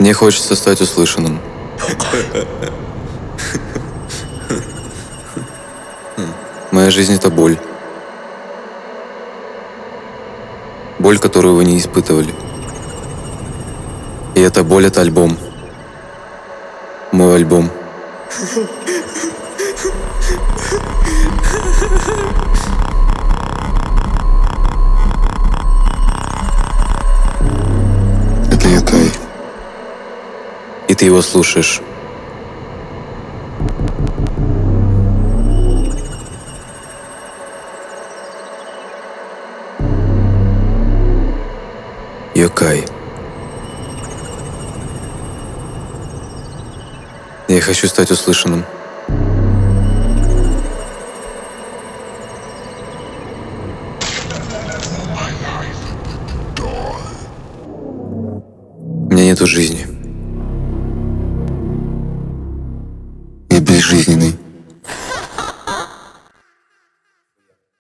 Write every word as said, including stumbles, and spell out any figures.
Мне хочется стать услышанным. Моя жизнь — это боль. Боль, которую вы не испытывали. И эта боль — это альбом. Мой альбом. Это Юкай. И ты его слушаешь. Юкай. Я хочу стать услышанным. У меня нету жизни. Я безжизненный.